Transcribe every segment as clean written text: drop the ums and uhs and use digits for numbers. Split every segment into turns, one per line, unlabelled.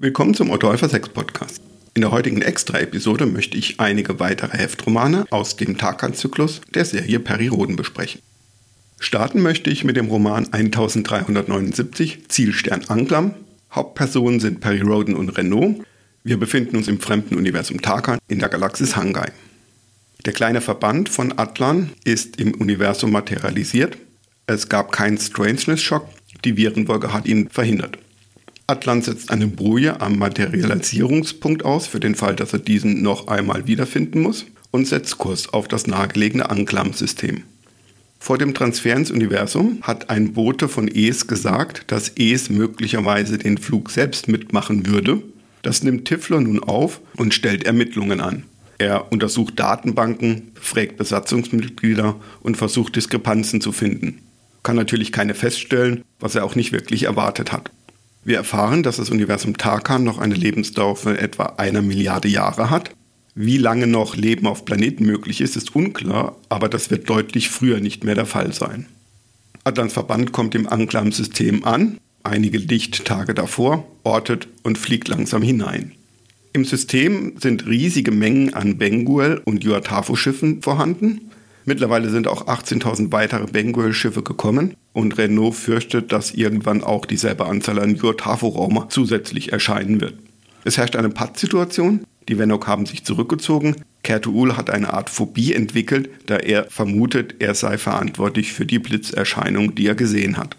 Willkommen zum Otto Alpha 6 Podcast. In der heutigen Extra-Episode möchte ich einige weitere Heftromane aus dem Tarkan-Zyklus der Serie Perry-Rhodan besprechen. Starten möchte ich mit dem Roman 1379 Zielstern Anglam. Hauptpersonen sind Perry-Rhodan und Renault. Wir befinden uns im fremden Universum Tarkan in der Galaxis Hangai. Der kleine Verband von Atlan ist im Universum materialisiert. Es gab keinen Strangeness-Schock, die Virenwolke hat ihn verhindert. Atlan setzt eine Boje am Materialisierungspunkt aus, für den Fall, dass er diesen noch einmal wiederfinden muss, und setzt Kurs auf das nahegelegene Anglam-System. Vor dem Transfer ins Universum hat ein Bote von Es gesagt, dass Es möglicherweise den Flug selbst mitmachen würde. Das nimmt Tifler nun auf und stellt Ermittlungen an. Er untersucht Datenbanken, befragt Besatzungsmitglieder und versucht Diskrepanzen zu finden. Kann natürlich keine feststellen, was er auch nicht wirklich erwartet hat. Wir erfahren, dass das Universum Tarkan noch eine Lebensdauer von etwa 1 Milliarde Jahre hat. Wie lange noch Leben auf Planeten möglich ist, ist unklar, aber das wird deutlich früher nicht mehr der Fall sein. Atlans Verband kommt im Anglam-System an, einige Lichttage davor, ortet und fliegt langsam hinein. Im System sind riesige Mengen an Benguel- und Yuatafo-Schiffen vorhanden. Mittlerweile sind auch 18.000 weitere Benguel-Schiffe gekommen und Renault fürchtet, dass irgendwann auch dieselbe Anzahl an Yuatafo-Raumer zusätzlich erscheinen wird. Es herrscht eine Pattsituation, die Venok haben sich zurückgezogen. Kertuul hat eine Art Phobie entwickelt, da er vermutet, er sei verantwortlich für die Blitzerscheinung, die er gesehen hat.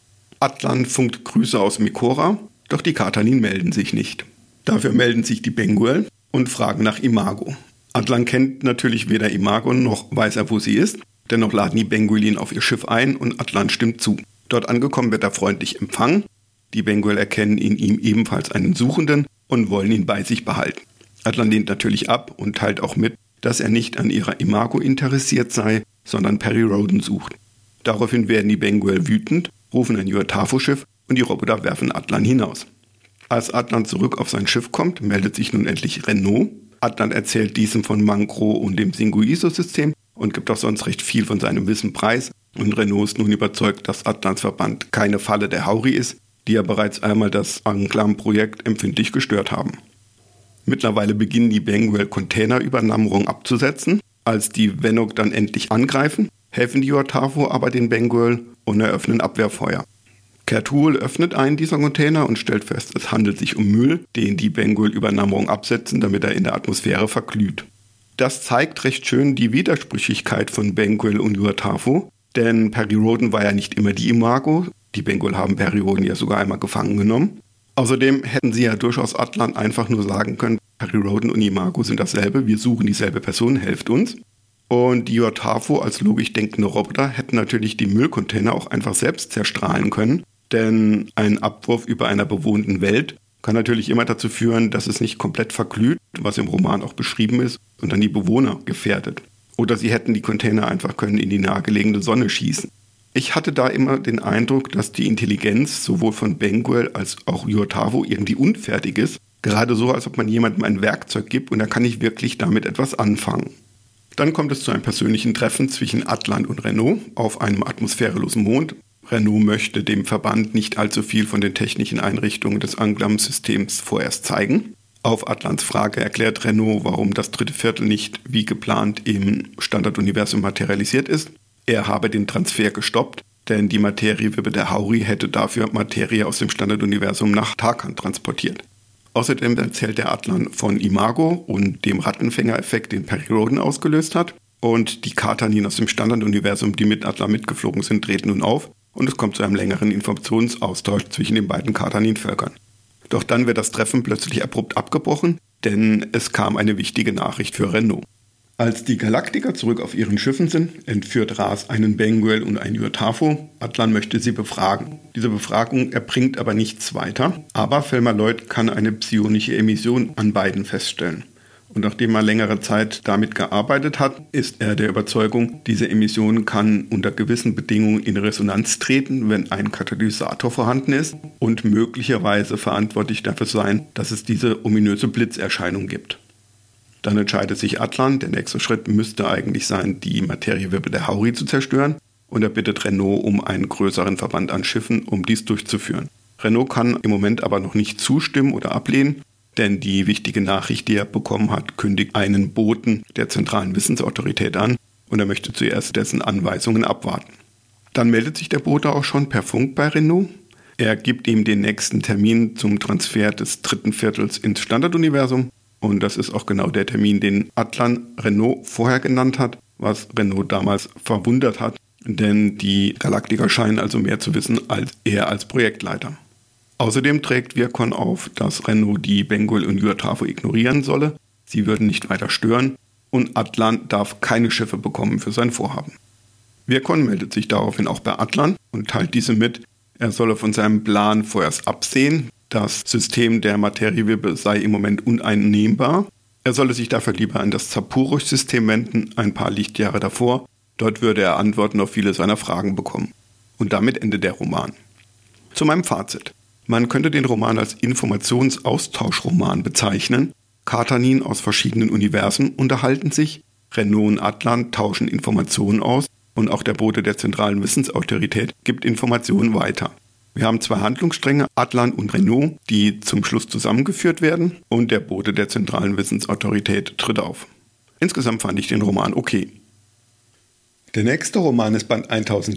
Atlan funkt Grüße aus Mikora, doch die Katanin melden sich nicht. Dafür melden sich die Benguel und fragen nach Imago. Atlan kennt natürlich weder Imago noch weiß er, wo sie ist. Dennoch laden die Benguel ihn auf ihr Schiff ein und Atlan stimmt zu. Dort angekommen wird er freundlich empfangen. Die Benguel erkennen in ihm ebenfalls einen Suchenden und wollen ihn bei sich behalten. Atlan lehnt natürlich ab und teilt auch mit, dass er nicht an ihrer Imago interessiert sei, sondern Perry-Rhodan sucht. Daraufhin werden die Benguel wütend, rufen ein Yuatafo-Schiff und die Roboter werfen Atlan hinaus. Als Atlan zurück auf sein Schiff kommt, meldet sich nun endlich Renault. Atlan erzählt diesem von Mankro und dem Singuiso-System und gibt auch sonst recht viel von seinem Wissen preis. Und Renault ist nun überzeugt, dass Atlans Verband keine Falle der Hauri ist, die ja bereits einmal das Anglam-Projekt empfindlich gestört haben. Mittlerweile beginnen die Benguel Container über Namrung abzusetzen. Als die Venok dann endlich angreifen, helfen die Yuatafo aber den Benguel und eröffnen Abwehrfeuer. Kertuul öffnet einen dieser Container und stellt fest, es handelt sich um Müll, den die Benguel über Namrung absetzen, damit er in der Atmosphäre verglüht. Das zeigt recht schön die Widersprüchlichkeit von Benguel und Yuatafo, denn Perry-Rhodan war ja nicht immer die Imago. Die Benguel haben Perry-Rhodan ja sogar einmal gefangen genommen. Außerdem hätten sie ja durchaus Atlan einfach nur sagen können, Perry-Rhodan und Imago sind dasselbe, wir suchen dieselbe Person, helft uns. Und die Yuatafo als logisch denkende Roboter hätten natürlich die Müllcontainer auch einfach selbst zerstrahlen können, denn ein Abwurf über einer bewohnten Welt kann natürlich immer dazu führen, dass es nicht komplett verglüht, was im Roman auch beschrieben ist, und dann die Bewohner gefährdet. Oder sie hätten die Container einfach können in die nahegelegene Sonne schießen. Ich hatte da immer den Eindruck, dass die Intelligenz sowohl von Benguel als auch Yuatafo irgendwie unfertig ist. Gerade so, als ob man jemandem ein Werkzeug gibt und er kann nicht wirklich damit etwas anfangen. Dann kommt es zu einem persönlichen Treffen zwischen Atlan und Renault auf einem atmosphärelosen Mond. Renault möchte dem Verband nicht allzu viel von den technischen Einrichtungen des Anglam-Systems vorerst zeigen. Auf Atlans Frage erklärt Renault, warum das dritte Viertel nicht wie geplant im Standarduniversum materialisiert ist. Er habe den Transfer gestoppt, denn die Materiewippe der Hauri hätte dafür Materie aus dem Standarduniversum nach Tarkan transportiert. Außerdem erzählt der Atlan von Imago und dem Rattenfänger-Effekt, den Perry-Rhodan ausgelöst hat. Und die Katanin aus dem Standarduniversum, die mit Atlan mitgeflogen sind, treten nun auf. Und es kommt zu einem längeren Informationsaustausch zwischen den beiden Katanin-Völkern. Doch dann wird das Treffen plötzlich abrupt abgebrochen, denn es kam eine wichtige Nachricht für Renault. Als die Galaktiker zurück auf ihren Schiffen sind, entführt Ras einen Benguel und einen Yuatafo. Atlan möchte sie befragen. Diese Befragung erbringt aber nichts weiter. Aber Felmer Lloyd kann eine psionische Emission an beiden feststellen. Und nachdem er längere Zeit damit gearbeitet hat, ist er der Überzeugung, diese Emission kann unter gewissen Bedingungen in Resonanz treten, wenn ein Katalysator vorhanden ist und möglicherweise verantwortlich dafür sein, dass es diese ominöse Blitzerscheinung gibt. Dann entscheidet sich Atlan, der nächste Schritt müsste eigentlich sein, die Materiewippe der Hauri zu zerstören, und er bittet Renault um einen größeren Verband an Schiffen, um dies durchzuführen. Renault kann im Moment aber noch nicht zustimmen oder ablehnen, denn die wichtige Nachricht, die er bekommen hat, kündigt einen Boten der zentralen Wissensautorität an und er möchte zuerst dessen Anweisungen abwarten. Dann meldet sich der Bote auch schon per Funk bei Renault. Er gibt ihm den nächsten Termin zum Transfer des dritten Viertels ins Standarduniversum und das ist auch genau der Termin, den Atlan Renault vorher genannt hat, was Renault damals verwundert hat, denn die Galaktiker scheinen also mehr zu wissen als er als Projektleiter. Außerdem trägt Virkon auf, dass Renault die Bengol und Yuatafo ignorieren solle, sie würden nicht weiter stören und Atlan darf keine Schiffe bekommen für sein Vorhaben. Virkon meldet sich daraufhin auch bei Atlan und teilt diesem mit, er solle von seinem Plan vorerst absehen, das System der Materiewirbel sei im Moment uneinnehmbar, er solle sich dafür lieber an das Zapurus-System wenden, ein paar Lichtjahre davor, dort würde er Antworten auf viele seiner Fragen bekommen. Und damit endet der Roman. Zu meinem Fazit. Man könnte den Roman als Informationsaustauschroman bezeichnen. Katanin aus verschiedenen Universen unterhalten sich, Renault und Atlan tauschen Informationen aus und auch der Bote der zentralen Wissensautorität gibt Informationen weiter. Wir haben zwei Handlungsstränge, Atlan und Renault, die zum Schluss zusammengeführt werden und der Bote der zentralen Wissensautorität tritt auf. Insgesamt fand ich den Roman okay. Der nächste Roman ist Band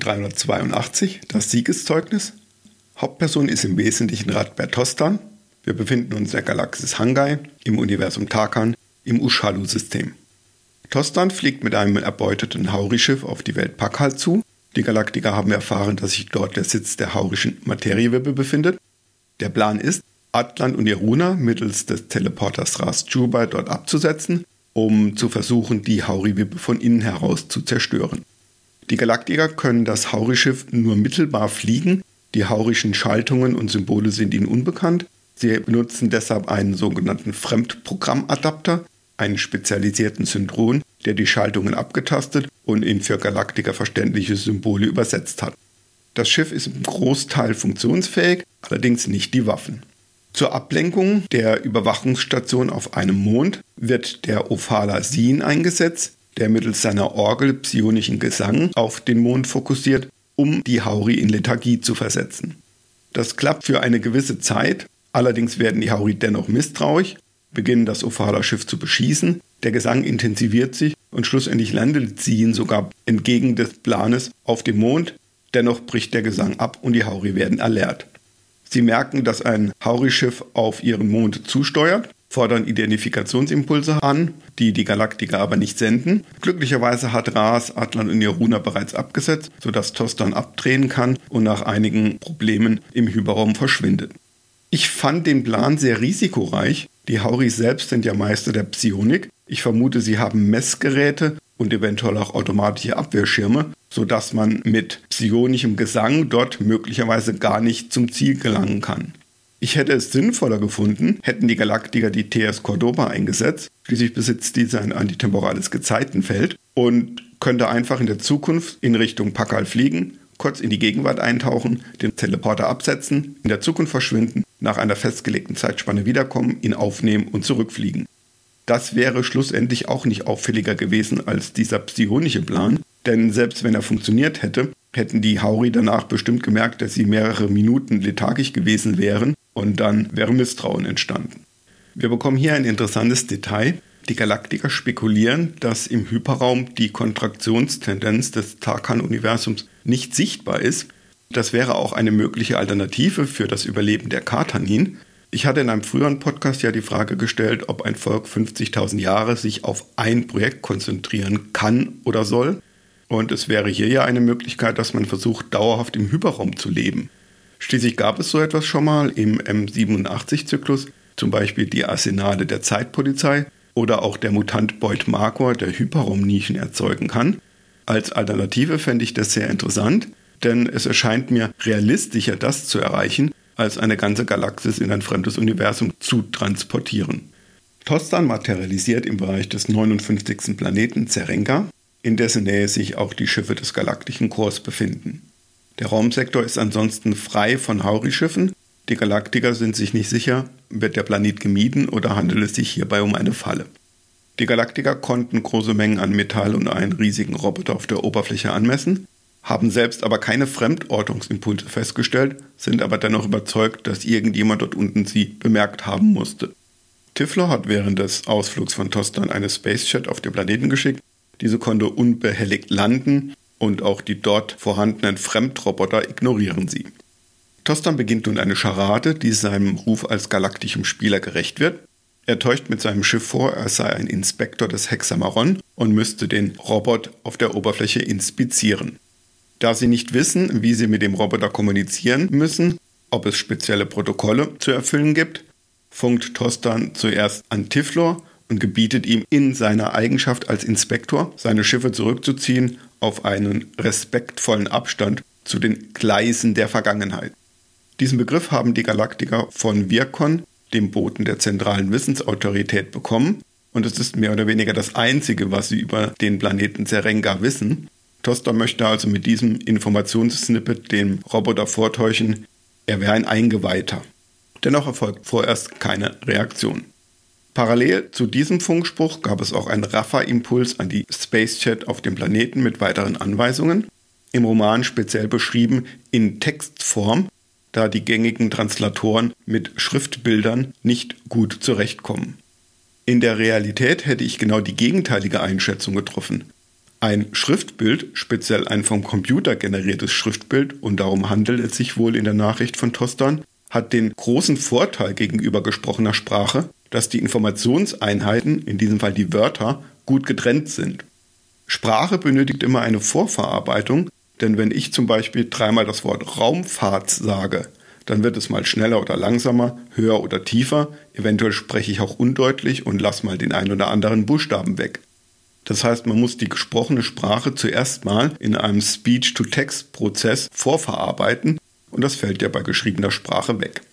1382, das Siegeszeugnis. Hauptperson ist im Wesentlichen Radbert Tostan. Wir befinden uns in der Galaxis Hangai, im Universum Tarkan, im Ushalu-System. Tostan fliegt mit einem erbeuteten Hauri-Schiff auf die Welt Pakal zu. Die Galaktiker haben erfahren, dass sich dort der Sitz der haurischen Materiewirbel befindet. Der Plan ist, Atlan und Iruna mittels des Teleporters Ras Chubai dort abzusetzen, um zu versuchen, die Hauri-Wirbel von innen heraus zu zerstören. Die Galaktiker können das Hauri-Schiff nur mittelbar fliegen, die haurischen Schaltungen und Symbole sind ihnen unbekannt. Sie benutzen deshalb einen sogenannten Fremdprogrammadapter, einen spezialisierten Syndron, der die Schaltungen abgetastet und in für Galaktiker verständliche Symbole übersetzt hat. Das Schiff ist im Großteil funktionsfähig, allerdings nicht die Waffen. Zur Ablenkung der Überwachungsstation auf einem Mond wird der Ophala Sin eingesetzt, der mittels seiner Orgel psionischen Gesang auf den Mond fokussiert, um die Hauri in Lethargie zu versetzen. Das klappt für eine gewisse Zeit, allerdings werden die Hauri dennoch misstrauisch, beginnen das Ophala-Schiff zu beschießen, der Gesang intensiviert sich und schlussendlich landet Sin sogar entgegen des Planes auf dem Mond, dennoch bricht der Gesang ab und die Hauri werden alert. Sie merken, dass ein Hauri-Schiff auf ihren Mond zusteuert, fordern Identifikationsimpulse an, die die Galaktiker aber nicht senden. Glücklicherweise hat Ras, Atlan und Iruna bereits abgesetzt, sodass Tostan abdrehen kann und nach einigen Problemen im Hyperraum verschwindet. Ich fand den Plan sehr risikoreich. Die Hauri selbst sind ja Meister der Psionik. Ich vermute, sie haben Messgeräte und eventuell auch automatische Abwehrschirme, sodass man mit psionischem Gesang dort möglicherweise gar nicht zum Ziel gelangen kann. Ich hätte es sinnvoller gefunden, hätten die Galaktiker die TS Cordoba eingesetzt. Schließlich besitzt diese ein antitemporales Gezeitenfeld und könnte einfach in der Zukunft in Richtung Pakal fliegen, kurz in die Gegenwart eintauchen, den Teleporter absetzen, in der Zukunft verschwinden, nach einer festgelegten Zeitspanne wiederkommen, ihn aufnehmen und zurückfliegen. Das wäre schlussendlich auch nicht auffälliger gewesen als dieser psionische Plan, denn selbst wenn er funktioniert hätte, hätten die Hauri danach bestimmt gemerkt, dass sie mehrere Minuten lethargisch gewesen wären und dann wäre Misstrauen entstanden. Wir bekommen hier ein interessantes Detail. Die Galaktiker spekulieren, dass im Hyperraum die Kontraktionstendenz des Tarkan-Universums nicht sichtbar ist. Das wäre auch eine mögliche Alternative für das Überleben der Katanin. Ich hatte in einem früheren Podcast ja die Frage gestellt, ob ein Volk 50.000 Jahre sich auf ein Projekt konzentrieren kann oder soll. Und es wäre hier ja eine Möglichkeit, dass man versucht, dauerhaft im Hyperraum zu leben. Schließlich gab es so etwas schon mal im M87-Zyklus, zum Beispiel die Arsenale der Zeitpolizei oder auch der Mutant Boyd Markor, der Hyperraumnischen erzeugen kann. Als Alternative fände ich das sehr interessant, denn es erscheint mir realistischer, das zu erreichen, als eine ganze Galaxis in ein fremdes Universum zu transportieren. Tostan materialisiert im Bereich des 59. Planeten Zerenka, in dessen Nähe sich auch die Schiffe des Galaktischen Korps befinden. Der Raumsektor ist ansonsten frei von Hauri-Schiffen. Die Galaktiker sind sich nicht sicher, wird der Planet gemieden oder handelt es sich hierbei um eine Falle. Die Galaktiker konnten große Mengen an Metall und einen riesigen Roboter auf der Oberfläche anmessen. haben selbst aber keine Fremdortungsimpulse festgestellt, sind aber dennoch überzeugt, dass irgendjemand dort unten sie bemerkt haben musste. Tiflo hat während des Ausflugs von Tostan eine Spacejet auf den Planeten geschickt. Diese konnte unbehelligt landen und auch die dort vorhandenen Fremdroboter ignorieren sie. Tostan beginnt nun eine Scharade, die seinem Ruf als galaktischem Spieler gerecht wird. Er täuscht mit seinem Schiff vor, er sei ein Inspektor des Hexameron und müsste den Robot auf der Oberfläche inspizieren. Da sie nicht wissen, wie sie mit dem Roboter kommunizieren müssen, ob es spezielle Protokolle zu erfüllen gibt, funkt Tostan zuerst an Tiflo und gebietet ihm in seiner Eigenschaft als Inspektor, seine Schiffe zurückzuziehen auf einen respektvollen Abstand zu den Gleisen der Vergangenheit. Diesen Begriff haben die Galaktiker von Virkon, dem Boten der zentralen Wissensautorität, bekommen und es ist mehr oder weniger das Einzige, was sie über den Planeten Serenga wissen. Tostan möchte also mit diesem Informationssnippet dem Roboter vortäuschen, er wäre ein Eingeweihter. Dennoch erfolgt vorerst keine Reaktion. Parallel zu diesem Funkspruch gab es auch einen Raffa-Impuls an die Spacejet auf dem Planeten mit weiteren Anweisungen, im Roman speziell beschrieben in Textform, da die gängigen Translatoren mit Schriftbildern nicht gut zurechtkommen. In der Realität hätte ich genau die gegenteilige Einschätzung getroffen. Ein Schriftbild, speziell ein vom Computer generiertes Schriftbild, und darum handelt es sich wohl in der Nachricht von Tostan, hat den großen Vorteil gegenüber gesprochener Sprache, dass die Informationseinheiten, in diesem Fall die Wörter, gut getrennt sind. Sprache benötigt immer eine Vorverarbeitung, denn wenn ich zum Beispiel dreimal das Wort Raumfahrt sage, dann wird es mal schneller oder langsamer, höher oder tiefer, eventuell spreche ich auch undeutlich und lasse mal den einen oder anderen Buchstaben weg. Das heißt, man muss die gesprochene Sprache zuerst mal in einem Speech-to-Text-Prozess vorverarbeiten und das fällt ja bei geschriebener Sprache weg.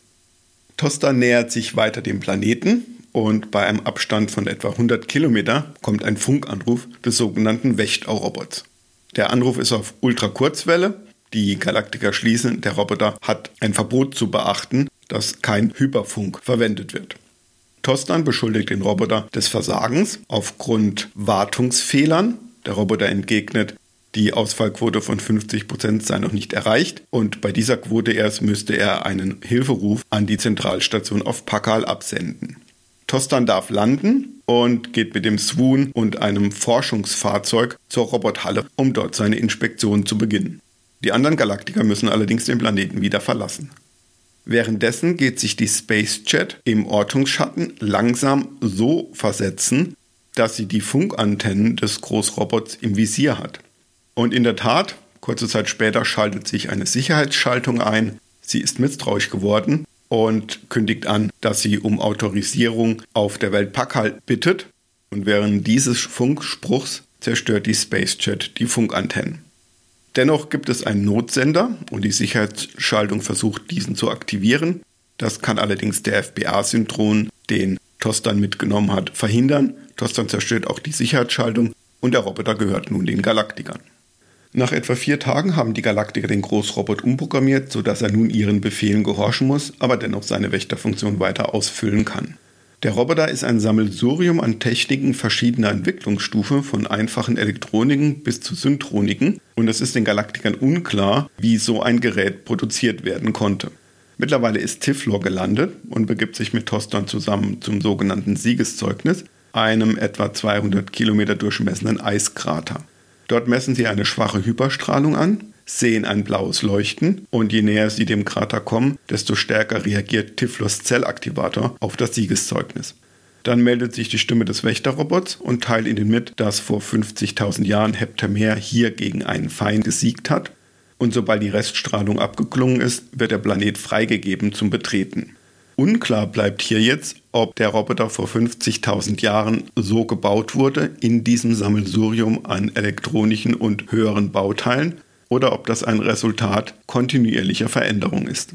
Tostan nähert sich weiter dem Planeten und bei einem Abstand von etwa 100 Kilometer kommt ein Funkanruf des sogenannten Wächterrobots. Der Anruf ist auf Ultrakurzwelle. Die Galaktiker schließen, der Roboter hat ein Verbot zu beachten, dass kein Hyperfunk verwendet wird. Tostan beschuldigt den Roboter des Versagens aufgrund Wartungsfehlern. Der Roboter entgegnet, die Ausfallquote von 50% sei noch nicht erreicht und bei dieser Quote erst müsste er einen Hilferuf an die Zentralstation auf Pakal absenden. Tostan darf landen und geht mit dem Swoon und einem Forschungsfahrzeug zur Robothalle, um dort seine Inspektion zu beginnen. Die anderen Galaktiker müssen allerdings den Planeten wieder verlassen. Währenddessen geht sich die Spacejet im Ortungsschatten langsam so versetzen, dass sie die Funkantennen des Großrobots im Visier hat. Und in der Tat, kurze Zeit später schaltet sich eine Sicherheitsschaltung ein. Sie ist misstrauisch geworden und kündigt an, dass sie um Autorisierung auf der Welt Pakal bittet. Und während dieses Funkspruchs zerstört die Spacejet die Funkantennen. Dennoch gibt es einen Notsender und die Sicherheitsschaltung versucht, diesen zu aktivieren. Das kann allerdings der FBA-Synchron, den Tostan mitgenommen hat, verhindern. Tostan zerstört auch die Sicherheitsschaltung und der Roboter gehört nun den Galaktikern. Nach etwa 4 Tagen haben die Galaktiker den Großrobot umprogrammiert, sodass er nun ihren Befehlen gehorchen muss, aber dennoch seine Wächterfunktion weiter ausfüllen kann. Der Roboter ist ein Sammelsurium an Techniken verschiedener Entwicklungsstufe, von einfachen Elektroniken bis zu Syntroniken, und es ist den Galaktikern unklar, wie so ein Gerät produziert werden konnte. Mittlerweile ist Tiflo gelandet und begibt sich mit Tostan zusammen zum sogenannten Siegeszeugnis, einem etwa 200 Kilometer durchmessenden Eiskrater. Dort messen sie eine schwache Hyperstrahlung an, sehen ein blaues Leuchten und je näher sie dem Krater kommen, desto stärker reagiert Tiflos Zellaktivator auf das Siegeszeugnis. Dann meldet sich die Stimme des Wächterrobots und teilt ihnen mit, dass vor 50.000 Jahren Heptamer hier gegen einen Feind gesiegt hat und sobald die Reststrahlung abgeklungen ist, wird der Planet freigegeben zum Betreten. Unklar bleibt hier jetzt, ob der Roboter vor 50.000 Jahren so gebaut wurde, in diesem Sammelsurium an elektronischen und höheren Bauteilen, oder ob das ein Resultat kontinuierlicher Veränderung ist.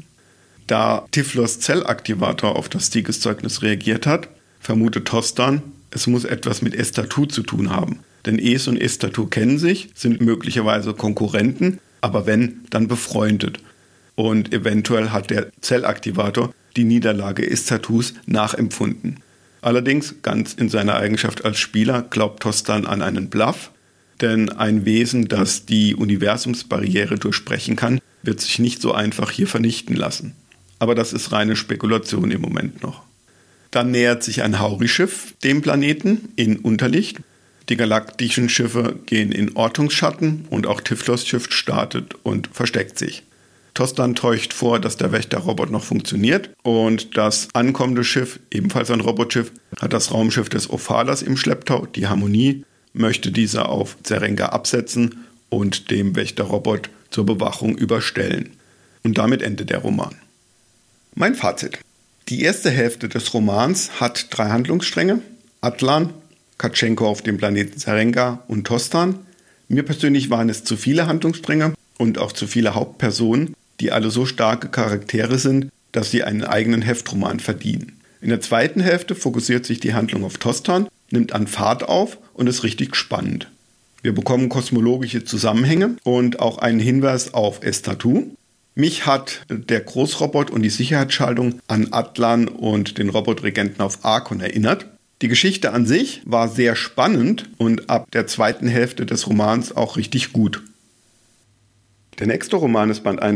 Da Tiflos Zellaktivator auf das Siegeszeugnis reagiert hat, vermutet Tostan, es muss etwas mit Estatu zu tun haben. Denn Es und Estatu kennen sich, sind möglicherweise Konkurrenten, aber wenn, dann befreundet. Und eventuell hat der Zellaktivator die Niederlage Estatus nachempfunden. Allerdings, ganz in seiner Eigenschaft als Spieler, glaubt Tostan an einen Bluff. Denn ein Wesen, das die Universumsbarriere durchbrechen kann, wird sich nicht so einfach hier vernichten lassen. Aber das ist reine Spekulation im Moment noch. Dann nähert sich ein Hauri-Schiff dem Planeten in Unterlicht. Die galaktischen Schiffe gehen in Ortungsschatten und auch Tiflos Schiff startet und versteckt sich. Tostan täuscht vor, dass der Wächterrobot noch funktioniert und das ankommende Schiff, ebenfalls ein Robotschiff, hat das Raumschiff des Ophalas im Schlepptau, die Harmonie, möchte diese auf Zerenka absetzen und dem Wächterrobot zur Bewachung überstellen. Und damit endet der Roman. Mein Fazit. Die erste Hälfte des Romans hat 3 Handlungsstränge: Atlan, Katschenko auf dem Planeten Zerenka und Tostan. Mir persönlich waren es zu viele Handlungsstränge und auch zu viele Hauptpersonen, die alle so starke Charaktere sind, dass sie einen eigenen Heftroman verdienen. In der zweiten Hälfte fokussiert sich die Handlung auf Tostan, nimmt an Fahrt auf und ist richtig spannend. Wir bekommen kosmologische Zusammenhänge und auch einen Hinweis auf Estatu. Mich hat der Großrobot und die Sicherheitsschaltung an Atlan und den Robotregenten auf Arkon erinnert. Die Geschichte an sich war sehr spannend und ab der zweiten Hälfte des Romans auch richtig gut. Der nächste Roman ist Band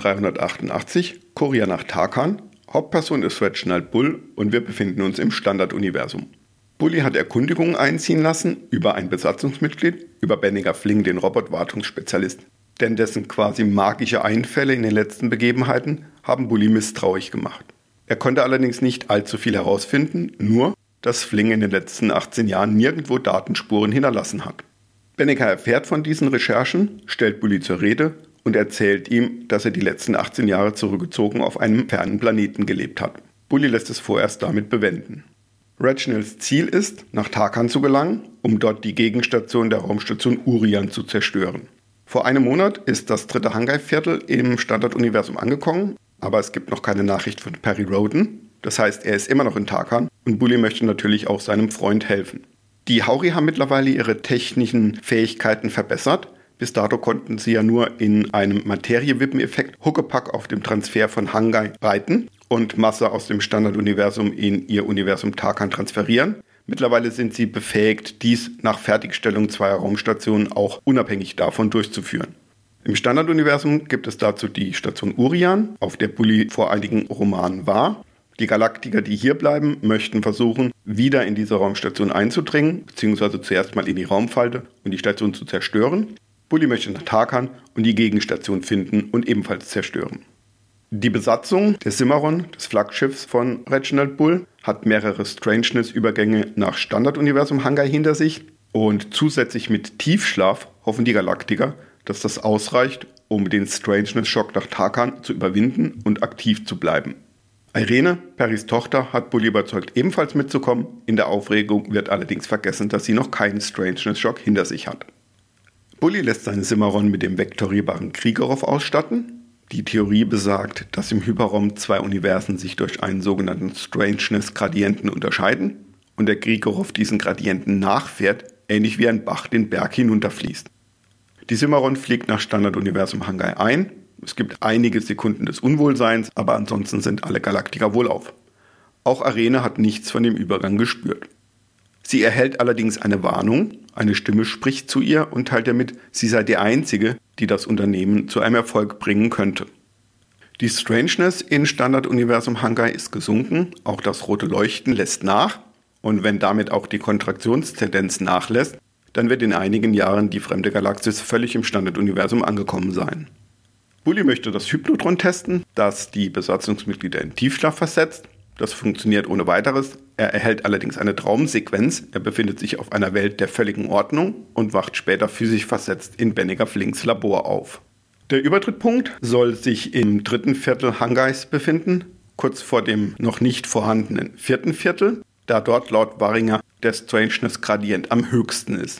1388, Kurier nach Tarkan. Hauptperson ist Reginald Bull und wir befinden uns im Standarduniversum. Bully hat Erkundigungen einziehen lassen über ein Besatzungsmitglied, über Benniger Fling, den Robotwartungsspezialist. Denn dessen quasi magische Einfälle in den letzten Begebenheiten haben Bully misstrauisch gemacht. Er konnte allerdings nicht allzu viel herausfinden, nur, dass Fling in den letzten 18 Jahren nirgendwo Datenspuren hinterlassen hat. Benniger erfährt von diesen Recherchen, stellt Bully zur Rede und erzählt ihm, dass er die letzten 18 Jahre zurückgezogen auf einem fernen Planeten gelebt hat. Bully lässt es vorerst damit bewenden. Reginalds Ziel ist, nach Tarkan zu gelangen, um dort die Gegenstation der Raumstation Urian zu zerstören. Vor einem Monat ist das 3. Hangai-Viertel im Standarduniversum angekommen, aber es gibt noch keine Nachricht von Perry Rhodan. Das heißt, er ist immer noch in Tarkan und Bully möchte natürlich auch seinem Freund helfen. Die Hauri haben mittlerweile ihre technischen Fähigkeiten verbessert. Bis dato konnten sie ja nur in einem Materie-Wippen-Effekt Huckepack auf dem Transfer von Hangai reiten und Masse aus dem Standarduniversum in ihr Universum Tarkan transferieren. Mittlerweile sind sie befähigt, dies nach Fertigstellung 2 Raumstationen auch unabhängig davon durchzuführen. Im Standarduniversum gibt es dazu die Station Urian, auf der Bully vor einigen Romanen war. Die Galaktiker, die hier bleiben, möchten versuchen, wieder in diese Raumstation einzudringen, beziehungsweise zuerst mal in die Raumfalte und die Station zu zerstören. Bully möchte nach Tarkan und die Gegenstation finden und ebenfalls zerstören. Die Besatzung der Cimarron, des Flaggschiffs von Reginald Bull, hat mehrere Strangeness-Übergänge nach Standarduniversum Hangai hinter sich und zusätzlich mit Tiefschlaf hoffen die Galaktiker, dass das ausreicht, um den Strangeness-Schock nach Tarkan zu überwinden und aktiv zu bleiben. Irene, Perrys Tochter, hat Bully überzeugt, ebenfalls mitzukommen. In der Aufregung wird allerdings vergessen, dass sie noch keinen Strangeness-Schock hinter sich hat. Bully lässt seine Cimarron mit dem vektorierbaren Kriegerov ausstatten. Die Theorie besagt, dass im Hyperraum 2 Universen sich durch einen sogenannten Strangeness-Gradienten unterscheiden und der Kriegerov diesen Gradienten nachfährt, ähnlich wie ein Bach den Berg hinunterfließt. Die Cimarron fliegt nach Standarduniversum Hangai ein. Es gibt einige Sekunden des Unwohlseins, aber ansonsten sind alle Galaktiker wohlauf. Auch Arene hat nichts von dem Übergang gespürt. Sie erhält allerdings eine Warnung, eine Stimme spricht zu ihr und teilt ihr mit, sie sei die Einzige, die das Unternehmen zu einem Erfolg bringen könnte. Die Strangeness in Standarduniversum Hangai ist gesunken, auch das rote Leuchten lässt nach und wenn damit auch die Kontraktionstendenz nachlässt, dann wird in einigen Jahren die fremde Galaxis völlig im Standarduniversum angekommen sein. Bully möchte das Hypnotron testen, das die Besatzungsmitglieder in Tiefschlaf versetzt. Das funktioniert ohne weiteres. Er erhält allerdings eine Traumsequenz. Er befindet sich auf einer Welt der völligen Ordnung und wacht später physisch versetzt in Benniger Flings Labor auf. Der Übertrittpunkt soll sich im 3. Viertel Hangais befinden, kurz vor dem noch nicht vorhandenen 4. Viertel, da dort laut Warringer der Strangeness-Gradient am höchsten ist.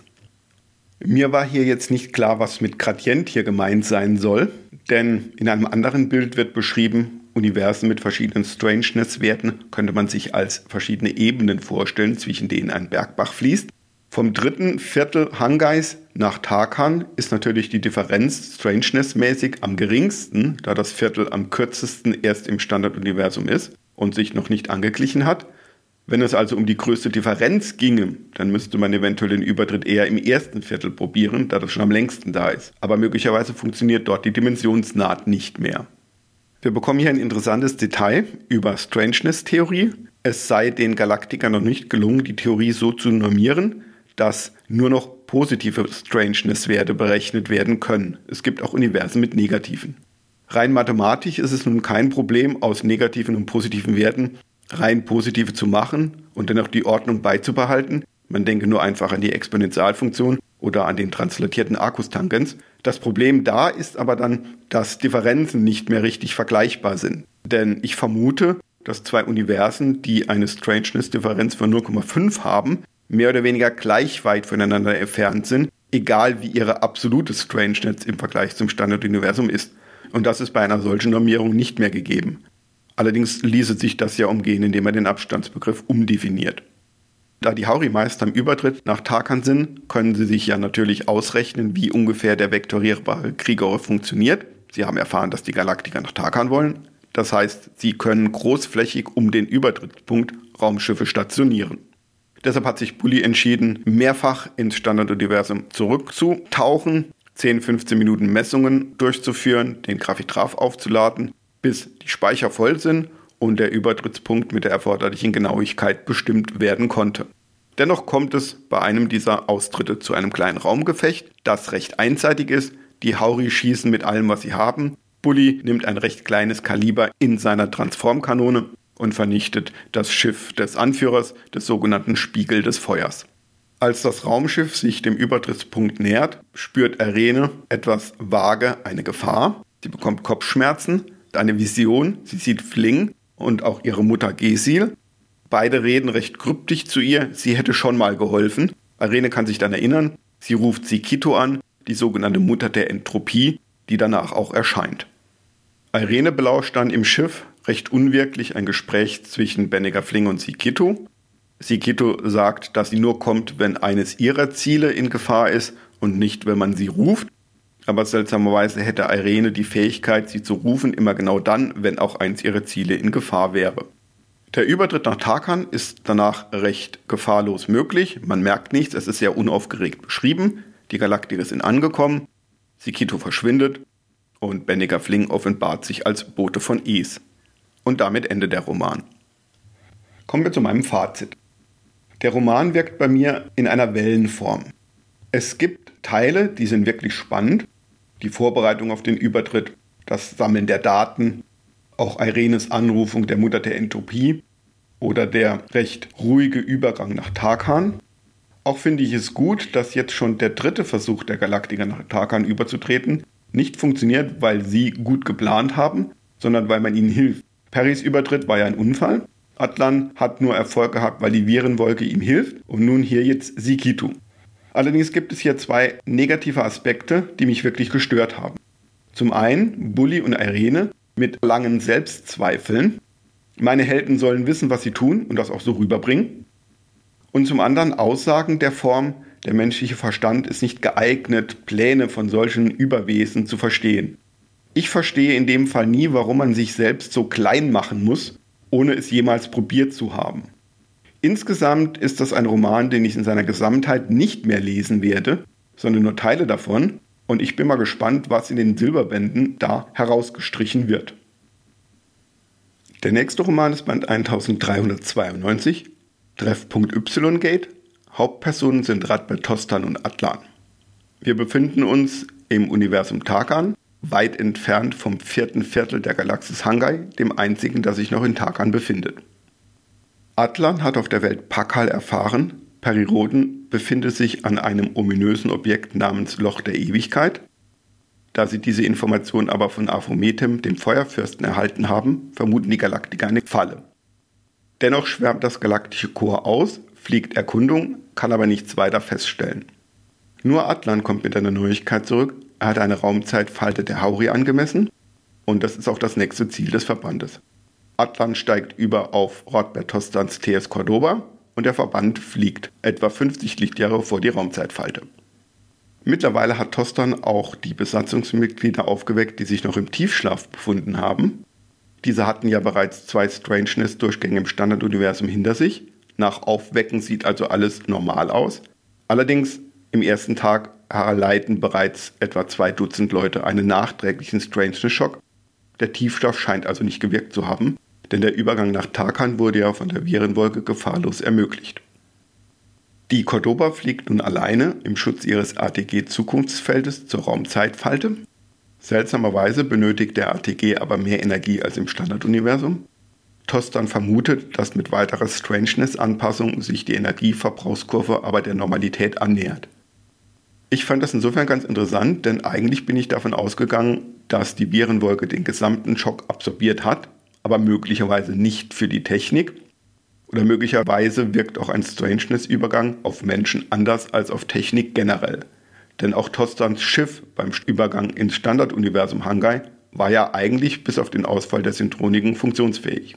Mir war hier jetzt nicht klar, was mit Gradient hier gemeint sein soll, denn in einem anderen Bild wird beschrieben, Universen mit verschiedenen Strangeness-Werten könnte man sich als verschiedene Ebenen vorstellen, zwischen denen ein Bergbach fließt. Vom 3. Viertel Hangais nach Tarkan ist natürlich die Differenz Strangeness-mäßig am geringsten, da das Viertel am kürzesten erst im Standarduniversum ist und sich noch nicht angeglichen hat. Wenn es also um die größte Differenz ginge, dann müsste man eventuell den Übertritt eher im ersten Viertel probieren, da das schon am längsten da ist. Aber möglicherweise funktioniert dort die Dimensionsnaht nicht mehr. Wir bekommen hier ein interessantes Detail über Strangeness-Theorie. Es sei den Galaktikern noch nicht gelungen, die Theorie so zu normieren, dass nur noch positive Strangeness-Werte berechnet werden können. Es gibt auch Universen mit negativen. Rein mathematisch ist es nun kein Problem, aus negativen und positiven Werten rein positive zu machen und dennoch die Ordnung beizubehalten. Man denke nur einfach an die Exponentialfunktion oder an den translatierten Arcus-Tangens. Das Problem da ist aber dann, dass Differenzen nicht mehr richtig vergleichbar sind. Denn ich vermute, dass zwei Universen, die eine Strangeness-Differenz von 0,5 haben, mehr oder weniger gleich weit voneinander entfernt sind, egal wie ihre absolute Strangeness im Vergleich zum Standarduniversum ist. Und das ist bei einer solchen Normierung nicht mehr gegeben. Allerdings ließe sich das ja umgehen, indem man den Abstandsbegriff umdefiniert. Da die Hauri-Meister im Übertritt nach Tarkan sind, können sie sich ja natürlich ausrechnen, wie ungefähr der vektorierbare Grigor funktioniert. Sie haben erfahren, dass die Galaktiker nach Tarkan wollen. Das heißt, sie können großflächig um den Übertrittspunkt Raumschiffe stationieren. Deshalb hat sich Bully entschieden, mehrfach ins Standarduniversum zurückzutauchen, 10-15 Minuten Messungen durchzuführen, den Gravitraph aufzuladen, bis die Speicher voll sind und der Übertrittspunkt mit der erforderlichen Genauigkeit bestimmt werden konnte. Dennoch kommt es bei einem dieser Austritte zu einem kleinen Raumgefecht, das recht einseitig ist. Die Hauri schießen mit allem, was sie haben. Bully nimmt ein recht kleines Kaliber in seiner Transformkanone und vernichtet das Schiff des Anführers, des sogenannten Spiegel des Feuers. Als das Raumschiff sich dem Übertrittspunkt nähert, spürt Irene etwas vage eine Gefahr. Sie bekommt Kopfschmerzen, eine Vision, sie sieht Fling und auch ihre Mutter Gesil. Beide reden recht kryptisch zu ihr, sie hätte schon mal geholfen. Irene kann sich dann erinnern, sie ruft Sikito an, die sogenannte Mutter der Entropie, die danach auch erscheint. Irene belauscht dann im Schiff recht unwirklich ein Gespräch zwischen Benniger Fling und Sikito. Sikito sagt, dass sie nur kommt, wenn eines ihrer Ziele in Gefahr ist und nicht, wenn man sie ruft. Aber seltsamerweise hätte Irene die Fähigkeit, sie zu rufen, immer genau dann, wenn auch eins ihrer Ziele in Gefahr wäre. Der Übertritt nach Tarkan ist danach recht gefahrlos möglich. Man merkt nichts, es ist sehr unaufgeregt beschrieben. Die Galaktiker sind angekommen, Sikito verschwindet und Benniger Fling offenbart sich als Bote von Is. Und damit endet der Roman. Kommen wir zu meinem Fazit. Der Roman wirkt bei mir in einer Wellenform. Es gibt Teile, die sind wirklich spannend. Die Vorbereitung auf den Übertritt, das Sammeln der Daten, auch Irenes Anrufung der Mutter der Entropie oder der recht ruhige Übergang nach Tarkan. Auch finde ich es gut, dass jetzt schon der dritte Versuch der Galaktiker nach Tarkan überzutreten nicht funktioniert, weil sie gut geplant haben, sondern weil man ihnen hilft. Perrys Übertritt war ja ein Unfall. Atlan hat nur Erfolg gehabt, weil die Virenwolke ihm hilft und nun hier jetzt Sikito. Allerdings gibt es hier zwei negative Aspekte, die mich wirklich gestört haben. Zum einen Bully und Irene mit langen Selbstzweifeln. Meine Helden sollen wissen, was sie tun und das auch so rüberbringen. Und zum anderen Aussagen der Form, der menschliche Verstand ist nicht geeignet, Pläne von solchen Überwesen zu verstehen. Ich verstehe in dem Fall nie, warum man sich selbst so klein machen muss, ohne es jemals probiert zu haben. Insgesamt ist das ein Roman, den ich in seiner Gesamtheit nicht mehr lesen werde, sondern nur Teile davon. Und ich bin mal gespannt, was in den Silberbänden da herausgestrichen wird. Der nächste Roman ist Band 1392, Treffpunkt Y-Gate. Hauptpersonen sind Radbert Tostan und Atlan. Wir befinden uns im Universum Tarkan, weit entfernt vom vierten Viertel der Galaxis Hangai, dem einzigen, das sich noch in Tarkan befindet. Atlan hat auf der Welt Pakal erfahren, Perry-Rhodan befindet sich an einem ominösen Objekt namens Loch der Ewigkeit. Da sie diese Information aber von Aphometem, dem Feuerfürsten, erhalten haben, vermuten die Galaktiker eine Falle. Dennoch schwärmt das galaktische Korps aus, fliegt Erkundung, kann aber nichts weiter feststellen. Nur Atlan kommt mit einer Neuigkeit zurück, er hat eine Raumzeitfalte der Hauri angemessen und das ist auch das nächste Ziel des Verbandes. Atlan steigt über auf Radbert Tostans TS Cordoba und der Verband fliegt etwa 50 Lichtjahre vor die Raumzeitfalte. Mittlerweile hat Tostan auch die Besatzungsmitglieder aufgeweckt, die sich noch im Tiefschlaf befunden haben. Diese hatten ja bereits 2 Strangeness-Durchgänge im Standarduniversum hinter sich, Nach Aufwecken sieht also alles normal aus. Allerdings im ersten Tag erleiden bereits etwa 2 Dutzend Leute einen nachträglichen Strangeness-Schock. Der Tiefschlaf scheint also nicht gewirkt zu haben, denn der Übergang nach Tarkan wurde ja von der Virenwolke gefahrlos ermöglicht. Die Cordoba fliegt nun alleine im Schutz ihres ATG-Zukunftsfeldes zur Raumzeitfalte. Seltsamerweise benötigt der ATG aber mehr Energie als im Standarduniversum. Tostan vermutet, dass mit weiterer Strangeness-Anpassung sich die Energieverbrauchskurve aber der Normalität annähert. Ich fand das insofern ganz interessant, denn eigentlich bin ich davon ausgegangen, dass die Virenwolke den gesamten Schock absorbiert hat, aber möglicherweise nicht für die Technik. Oder möglicherweise wirkt auch ein Strangeness-Übergang auf Menschen anders als auf Technik generell. Denn auch Tostans Schiff beim Übergang ins Standarduniversum Hangai war ja eigentlich bis auf den Ausfall der Syntroniken funktionsfähig.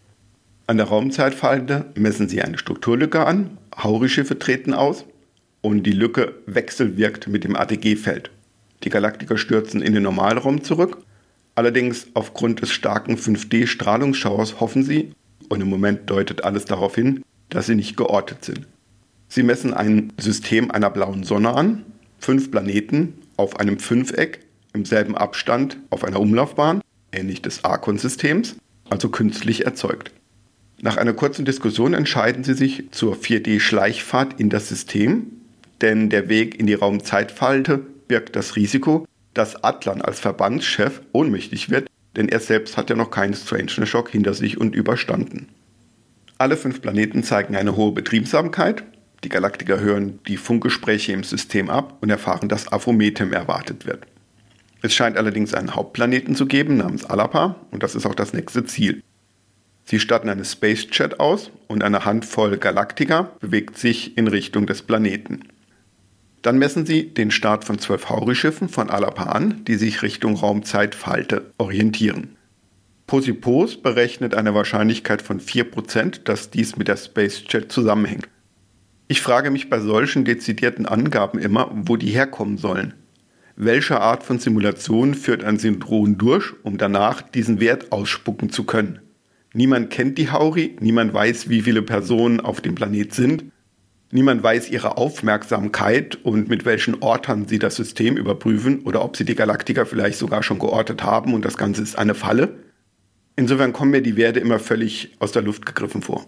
An der Raumzeitfalte messen sie eine Strukturlücke an, Hauri-Schiffe treten aus und die Lücke wechselwirkt mit dem ATG-Feld. Die Galaktiker stürzen in den Normalraum zurück. Allerdings aufgrund des starken 5D-Strahlungsschauers hoffen sie, und im Moment deutet alles darauf hin, dass sie nicht geortet sind. Sie messen ein System einer blauen Sonne an, 5 Planeten auf einem Fünfeck im selben Abstand auf einer Umlaufbahn, ähnlich des Arkon-Systems, also künstlich erzeugt. Nach einer kurzen Diskussion entscheiden sie sich zur 4D-Schleichfahrt in das System, denn der Weg in die Raumzeitfalte birgt das Risiko, dass Atlan als Verbandschef ohnmächtig wird, denn er selbst hat ja noch keinen Strangeness-Schock hinter sich und überstanden. Alle 5 Planeten zeigen eine hohe Betriebsamkeit. Die Galaktiker hören die Funkgespräche im System ab und erfahren, dass Aphometem erwartet wird. Es scheint allerdings einen Hauptplaneten zu geben namens Alapa und das ist auch das nächste Ziel. Sie statten eine Space Jet aus und eine Handvoll Galaktiker bewegt sich in Richtung des Planeten. Dann messen sie den Start von 12 Hauri-Schiffen von Alapa an, die sich Richtung Raumzeitfalte orientieren. Posipos berechnet eine Wahrscheinlichkeit von 4%, dass dies mit der Space Jet zusammenhängt. Ich frage mich bei solchen dezidierten Angaben immer, wo die herkommen sollen. Welche Art von Simulation führt ein Syndron durch, um danach diesen Wert ausspucken zu können? Niemand kennt die Hauri, niemand weiß, wie viele Personen auf dem Planet sind. Niemand weiß ihre Aufmerksamkeit und mit welchen Ortern sie das System überprüfen oder ob sie die Galaktiker vielleicht sogar schon geortet haben und das Ganze ist eine Falle. Insofern kommen mir die Werte immer völlig aus der Luft gegriffen vor.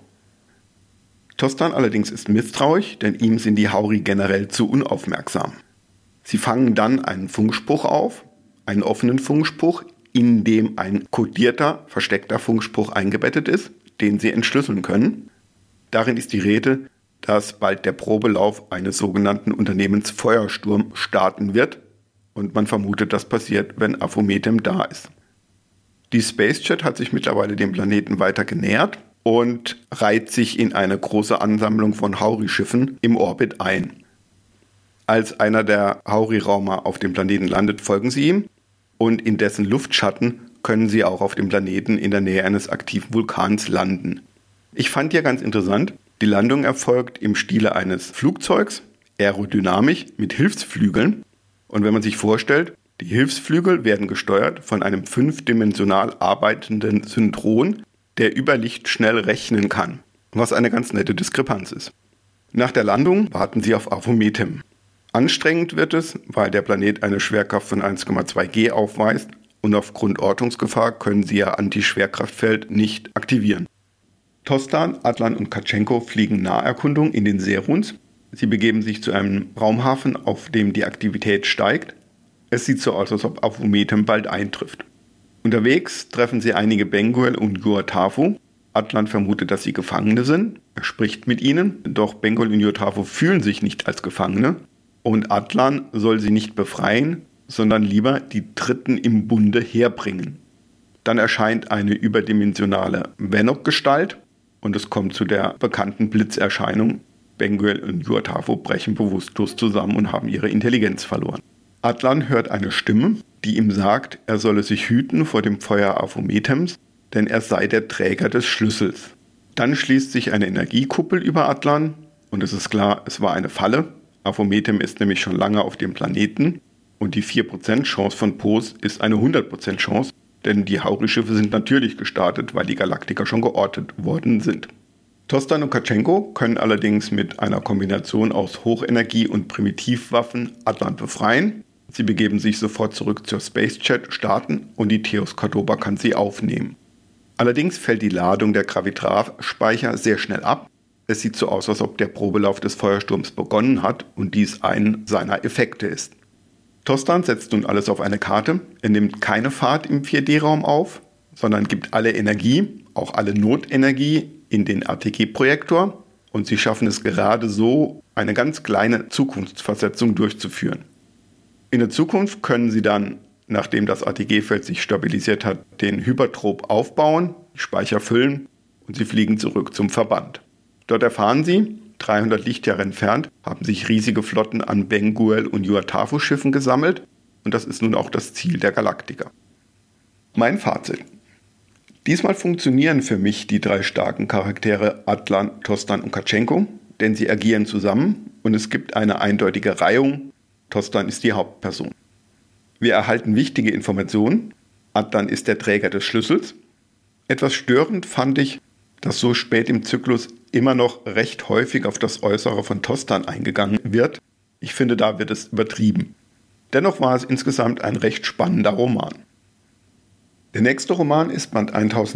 Tostan allerdings ist misstrauisch, denn ihm sind die Hauri generell zu unaufmerksam. Sie fangen dann einen Funkspruch auf, einen offenen Funkspruch, in dem ein kodierter, versteckter Funkspruch eingebettet ist, den sie entschlüsseln können. Darin ist die Rede, dass bald der Probelauf eines sogenannten Unternehmens Feuersturm starten wird und man vermutet, das passiert, wenn Aphometem da ist. Die SpaceJet hat sich mittlerweile dem Planeten weiter genähert und reiht sich in eine große Ansammlung von Hauri-Schiffen im Orbit ein. Als einer der Hauri-Raumer auf dem Planeten landet, folgen sie ihm und in dessen Luftschatten können sie auch auf dem Planeten in der Nähe eines aktiven Vulkans landen. Ich fand hier ganz interessant, die Landung erfolgt im Stile eines Flugzeugs, aerodynamisch mit Hilfsflügeln. Und wenn man sich vorstellt, die Hilfsflügel werden gesteuert von einem 5-dimensional arbeitenden Syndron, der über Licht schnell rechnen kann, was eine ganz nette Diskrepanz ist. Nach der Landung warten sie auf Aphometem. Anstrengend wird es, weil der Planet eine Schwerkraft von 1,2 G aufweist und aufgrund Ortungsgefahr können sie ihr Antischwerkraftfeld nicht aktivieren. Tostan, Atlan und Katschenko fliegen Naherkundung in den Seruns. Sie begeben sich zu einem Raumhafen, auf dem die Aktivität steigt. Es sieht so aus, als ob Aphometem bald eintrifft. Unterwegs treffen sie einige Benguel und Yuatafu. Atlan vermutet, dass sie Gefangene sind. Er spricht mit ihnen, doch Benguel und Yuatafu fühlen sich nicht als Gefangene. Und Atlan soll sie nicht befreien, sondern lieber die Dritten im Bunde herbringen. Dann erscheint eine überdimensionale Venok-Gestalt und es kommt zu der bekannten Blitzerscheinung. Benguel und Yuatafu brechen bewusstlos zusammen und haben ihre Intelligenz verloren. Atlan hört eine Stimme, die ihm sagt, er solle sich hüten vor dem Feuer Aphometems, denn er sei der Träger des Schlüssels. Dann schließt sich eine Energiekuppel über Atlan und es ist klar, es war eine Falle. Aphometem ist nämlich schon lange auf dem Planeten und die 4% Chance von Pos ist eine 100% Chance, denn die Hauri-Schiffe sind natürlich gestartet, weil die Galaktiker schon geortet worden sind. Tostan und Kaczynko können allerdings mit einer Kombination aus Hochenergie- und Primitivwaffen Atlan befreien. Sie begeben sich sofort zurück zur SpaceJet, starten und die Theos Cordoba kann sie aufnehmen. Allerdings fällt die Ladung der Gravitrav-Speicher sehr schnell ab. Es sieht so aus, als ob der Probelauf des Feuersturms begonnen hat und dies ein seiner Effekte ist. Tostan setzt nun alles auf eine Karte. Er nimmt keine Fahrt im 4D-Raum auf, sondern gibt alle Energie, auch alle Notenergie, in den ATG-Projektor und sie schaffen es gerade so, eine ganz kleine Zukunftsversetzung durchzuführen. In der Zukunft können sie dann, nachdem das ATG-Feld sich stabilisiert hat, den Hypertrop aufbauen, die Speicher füllen und sie fliegen zurück zum Verband. Dort erfahren sie, 300 Lichtjahre entfernt, haben sich riesige Flotten an Benguel- und Yuatafu-Schiffen gesammelt und das ist nun auch das Ziel der Galaktiker. Mein Fazit. Diesmal funktionieren für mich die 3 starken Charaktere Atlan, Tostan und Kaczynko, denn sie agieren zusammen und es gibt eine eindeutige Reihung. Tostan ist die Hauptperson. Wir erhalten wichtige Informationen. Atlan ist der Träger des Schlüssels. Etwas störend fand ich, dass so spät im Zyklus immer noch recht häufig auf das Äußere von Tostan eingegangen wird. Ich finde, da wird es übertrieben. Dennoch war es insgesamt ein recht spannender Roman. Der nächste Roman ist Band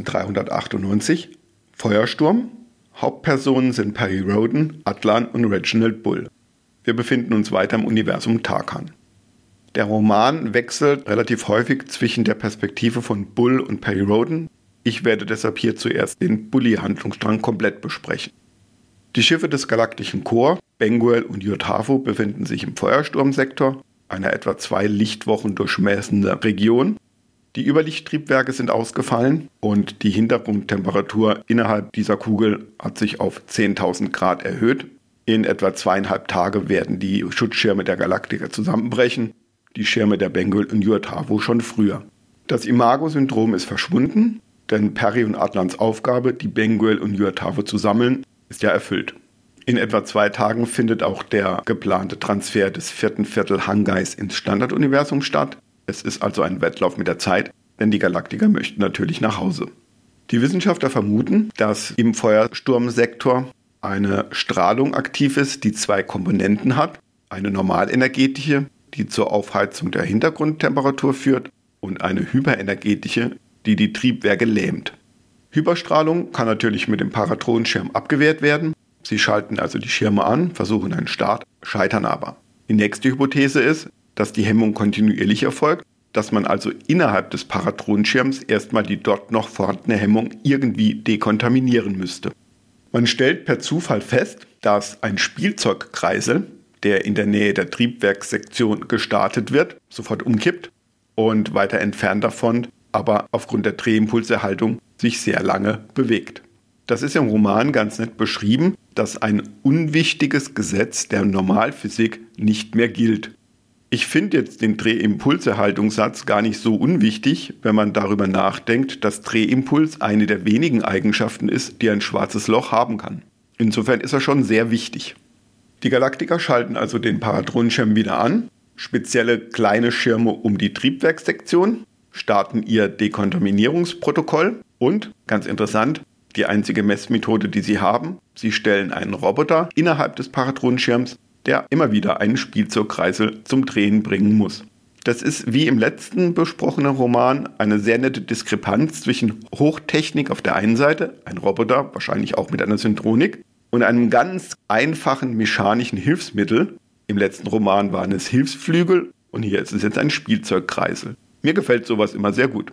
1398, Feuersturm. Hauptpersonen sind Perry Rhodan, Atlan und Reginald Bull. Wir befinden uns weiter im Universum Tarkan. Der Roman wechselt relativ häufig zwischen der Perspektive von Bull und Perry Rhodan. Ich werde deshalb hier zuerst den Bully-Handlungsstrang komplett besprechen. Die Schiffe des Galaktischen Korps, Benguel und Yuatafu, befinden sich im Feuersturmsektor, einer etwa 2 Lichtwochen durchmessenden Region. Die Überlichttriebwerke sind ausgefallen und die Hintergrundtemperatur innerhalb dieser Kugel hat sich auf 10.000 Grad erhöht. In etwa 2,5 Tage werden die Schutzschirme der Galaktiker zusammenbrechen, die Schirme der Benguel und Yuatafu schon früher. Das Imago-Syndrom ist verschwunden, denn Perry und Atlans Aufgabe, die Benguel und Yuatafu zu sammeln, ist ja erfüllt. In etwa 2 Tagen findet auch der geplante Transfer des 4. Viertel Hangais ins Standarduniversum statt. Es ist also ein Wettlauf mit der Zeit, denn die Galaktiker möchten natürlich nach Hause. Die Wissenschaftler vermuten, dass im Feuersturmsektor eine Strahlung aktiv ist, die 2 Komponenten hat. Eine normalenergetische, die zur Aufheizung der Hintergrundtemperatur führt, und eine hyperenergetische, die die Triebwerke lähmt. Hyperstrahlung kann natürlich mit dem Paratronenschirm abgewehrt werden. Sie schalten also die Schirme an, versuchen einen Start, scheitern aber. Die nächste Hypothese ist, dass die Hemmung kontinuierlich erfolgt, dass man also innerhalb des Paratronenschirms erstmal die dort noch vorhandene Hemmung irgendwie dekontaminieren müsste. Man stellt per Zufall fest, dass ein Spielzeugkreisel, der in der Nähe der Triebwerkssektion gestartet wird, sofort umkippt und weiter entfernt davon, aber aufgrund der Drehimpulserhaltung sich sehr lange bewegt. Das ist im Roman ganz nett beschrieben, dass ein unwichtiges Gesetz der Normalphysik nicht mehr gilt. Ich finde jetzt den Drehimpulserhaltungssatz gar nicht so unwichtig, wenn man darüber nachdenkt, dass Drehimpuls eine der wenigen Eigenschaften ist, die ein schwarzes Loch haben kann. Insofern ist er schon sehr wichtig. Die Galaktiker schalten also den Paratronenschirm wieder an, spezielle kleine Schirme um die Triebwerkssektion, starten ihr Dekontaminierungsprotokoll und, ganz interessant, die einzige Messmethode, die sie haben, sie stellen einen Roboter innerhalb des Paratronenschirms, der immer wieder einen Spielzeugkreisel zum Drehen bringen muss. Das ist wie im letzten besprochenen Roman eine sehr nette Diskrepanz zwischen Hochtechnik auf der einen Seite, ein Roboter, wahrscheinlich auch mit einer Syntronik, und einem ganz einfachen mechanischen Hilfsmittel. Im letzten Roman waren es Hilfsflügel und hier ist es jetzt ein Spielzeugkreisel. Mir gefällt sowas immer sehr gut.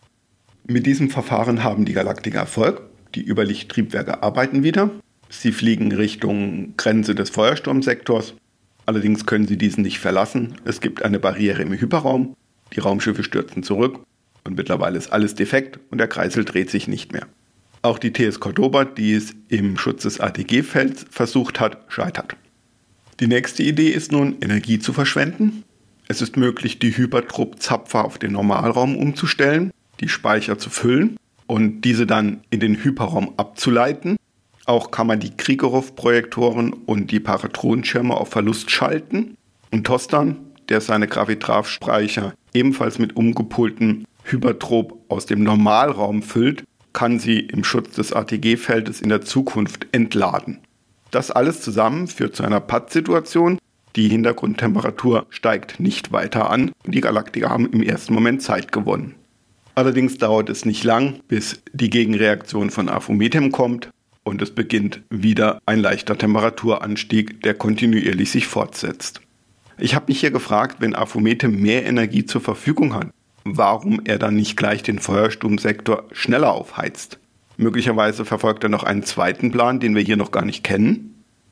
Mit diesem Verfahren haben die Galaktiker Erfolg. Die Überlichttriebwerke arbeiten wieder. Sie fliegen Richtung Grenze des Feuersturmsektors. Allerdings können sie diesen nicht verlassen. Es gibt eine Barriere im Hyperraum. Die Raumschiffe stürzen zurück und mittlerweile ist alles defekt und der Kreisel dreht sich nicht mehr. Auch die Theos Cordoba, die es im Schutz des ATG-Felds versucht hat, scheitert. Die nächste Idee ist nun, Energie zu verschwenden. Es ist möglich, die Hypertrop-Zapfer auf den Normalraum umzustellen, die Speicher zu füllen und diese dann in den Hyperraum abzuleiten. Auch kann man die Kriegerov-Projektoren und die Paratronenschirme auf Verlust schalten. Und Tostan, der seine Gravitrav-Speicher ebenfalls mit umgepoltem Hypertrop aus dem Normalraum füllt, kann sie im Schutz des ATG-Feldes in der Zukunft entladen. Das alles zusammen führt zu einer Pattsituation. Die Hintergrundtemperatur steigt nicht weiter an und die Galaktiker haben im ersten Moment Zeit gewonnen. Allerdings dauert es nicht lang, bis die Gegenreaktion von Aphromethem kommt und es beginnt wieder ein leichter Temperaturanstieg, der kontinuierlich sich fortsetzt. Ich habe mich hier gefragt, wenn Aphromethem mehr Energie zur Verfügung hat, warum er dann nicht gleich den Feuersturmsektor schneller aufheizt. Möglicherweise verfolgt er noch einen zweiten Plan, den wir hier noch gar nicht kennen.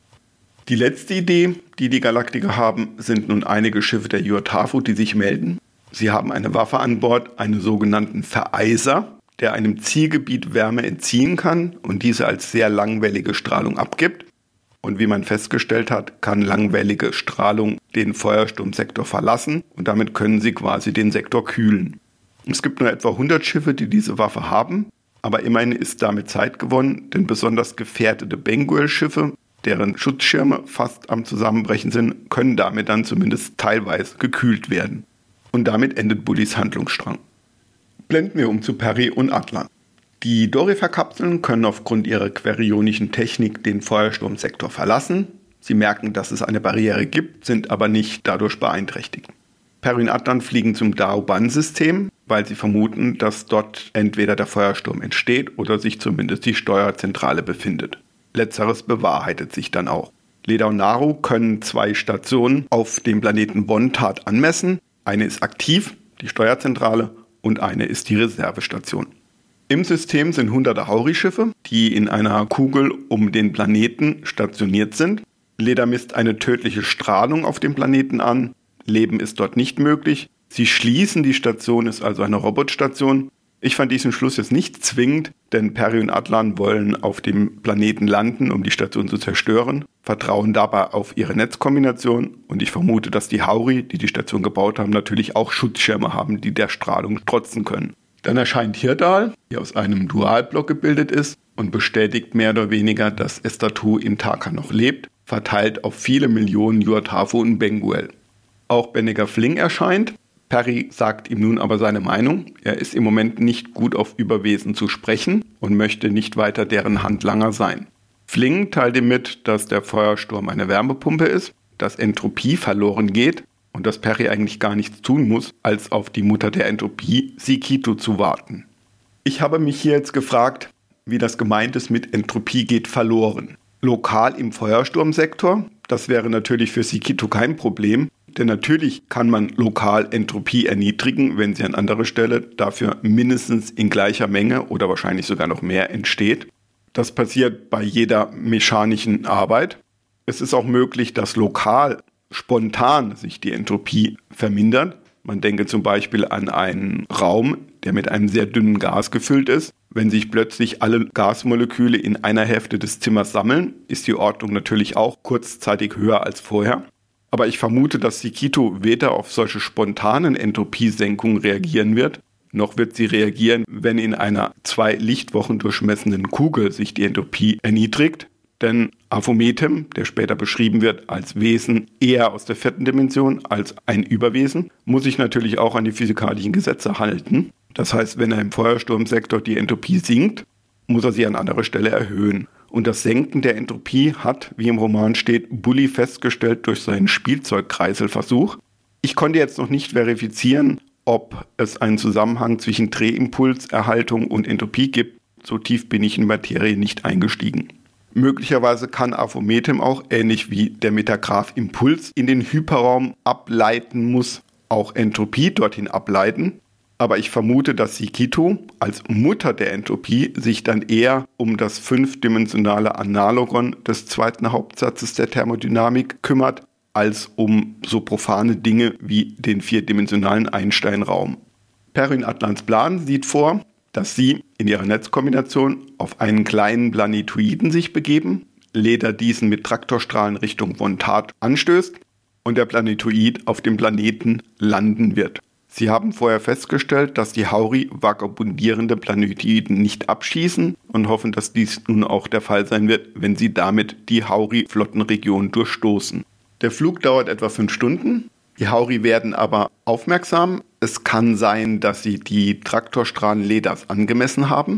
Die letzte Idee, die die Galaktiker haben, sind nun einige Schiffe der UATAFO, die sich melden. Sie haben eine Waffe an Bord, einen sogenannten Vereiser, der einem Zielgebiet Wärme entziehen kann und diese als sehr langwellige Strahlung abgibt. Und wie man festgestellt hat, kann langwellige Strahlung den Feuersturmsektor verlassen und damit können sie quasi den Sektor kühlen. Es gibt nur etwa 100 Schiffe, die diese Waffe haben, aber immerhin ist damit Zeit gewonnen, denn besonders gefährdete Benguel-Schiffe, deren Schutzschirme fast am Zusammenbrechen sind, können damit dann zumindest teilweise gekühlt werden. Und damit endet Bullys Handlungsstrang. Blenden wir um zu Perry und Atlan. Die Dorifer-Kapseln können aufgrund ihrer querionischen Technik den Feuersturmsektor verlassen. Sie merken, dass es eine Barriere gibt, sind aber nicht dadurch beeinträchtigt. Perry und Atlan fliegen zum Dao-Ban-System, weil sie vermuten, dass dort entweder der Feuersturm entsteht oder sich zumindest die Steuerzentrale befindet. Letzteres bewahrheitet sich dann auch. Leda und Naru können 2 Stationen auf dem Planeten Bontat anmessen. Eine ist aktiv, die Steuerzentrale, und eine ist die Reservestation. Im System sind hunderte Hauri-Schiffe, die in einer Kugel um den Planeten stationiert sind. Leda misst eine tödliche Strahlung auf dem Planeten an. Leben ist dort nicht möglich. Sie schließen, die Station ist also eine Robotstation. Ich fand diesen Schluss jetzt nicht zwingend, denn Perry und Atlan wollen auf dem Planeten landen, um die Station zu zerstören, vertrauen dabei auf ihre Netzkombination und ich vermute, dass die Hauri, die die Station gebaut haben, natürlich auch Schutzschirme haben, die der Strahlung trotzen können. Dann erscheint Hirdal, die aus einem Dualblock gebildet ist und bestätigt mehr oder weniger, dass Estatu in Taka noch lebt, verteilt auf viele Millionen UATAFO und Benguel. Auch Benega Fling erscheint. Perry sagt ihm nun aber seine Meinung. Er ist im Moment nicht gut auf Überwesen zu sprechen und möchte nicht weiter deren Handlanger sein. Fling teilt ihm mit, dass der Feuersturm eine Wärmepumpe ist, dass Entropie verloren geht und dass Perry eigentlich gar nichts tun muss, als auf die Mutter der Entropie, Sikito, zu warten. Ich habe mich hier jetzt gefragt, wie das gemeint ist mit Entropie geht verloren. Lokal im Feuersturmsektor, das wäre natürlich für Sikito kein Problem, denn natürlich kann man lokal Entropie erniedrigen, wenn sie an anderer Stelle dafür mindestens in gleicher Menge oder wahrscheinlich sogar noch mehr entsteht. Das passiert bei jeder mechanischen Arbeit. Es ist auch möglich, dass lokal spontan sich die Entropie vermindert. Man denke zum Beispiel an einen Raum, der mit einem sehr dünnen Gas gefüllt ist. Wenn sich plötzlich alle Gasmoleküle in einer Hälfte des Zimmers sammeln, ist die Ordnung natürlich auch kurzzeitig höher als vorher. Aber ich vermute, dass Sikito weder auf solche spontanen Entropiesenkungen reagieren wird, noch wird sie reagieren, wenn in einer 2 Lichtwochen durchmessenden Kugel sich die Entropie erniedrigt. Denn Aphromethem, der später beschrieben wird als Wesen eher aus der 4. Dimension als ein Überwesen, muss sich natürlich auch an die physikalischen Gesetze halten. Das heißt, wenn er im Feuersturmsektor die Entropie sinkt, muss er sie an anderer Stelle erhöhen. Und das Senken der Entropie hat, wie im Roman steht, Bully festgestellt durch seinen Spielzeugkreiselversuch. Ich konnte jetzt noch nicht verifizieren, ob es einen Zusammenhang zwischen Drehimpulserhaltung und Entropie gibt. So tief bin ich in Materie nicht eingestiegen. Möglicherweise kann Aphromethem auch, ähnlich wie der Metagraph-Impuls in den Hyperraum ableiten muss, auch Entropie dorthin ableiten. Aber ich vermute, dass Sikito als Mutter der Entropie sich dann eher um das 5-dimensionale Analogon des 2. Hauptsatzes der Thermodynamik kümmert, als um so profane Dinge wie den 4-dimensionalen Einstein-Raum. Perry und Atlans Plan sieht vor, dass sie in ihrer Netzkombination auf einen kleinen Planetoiden sich begeben, Leda diesen mit Traktorstrahlen Richtung Bontat anstößt und der Planetoid auf dem Planeten landen wird. Sie haben vorher festgestellt, dass die Hauri vagabundierende Planetoiden nicht abschießen und hoffen, dass dies nun auch der Fall sein wird, wenn sie damit die Hauri-Flottenregion durchstoßen. Der Flug dauert etwa 5 Stunden. Die Hauri werden aber aufmerksam. Es kann sein, dass sie die Traktorstrahlen Ledas angemessen haben.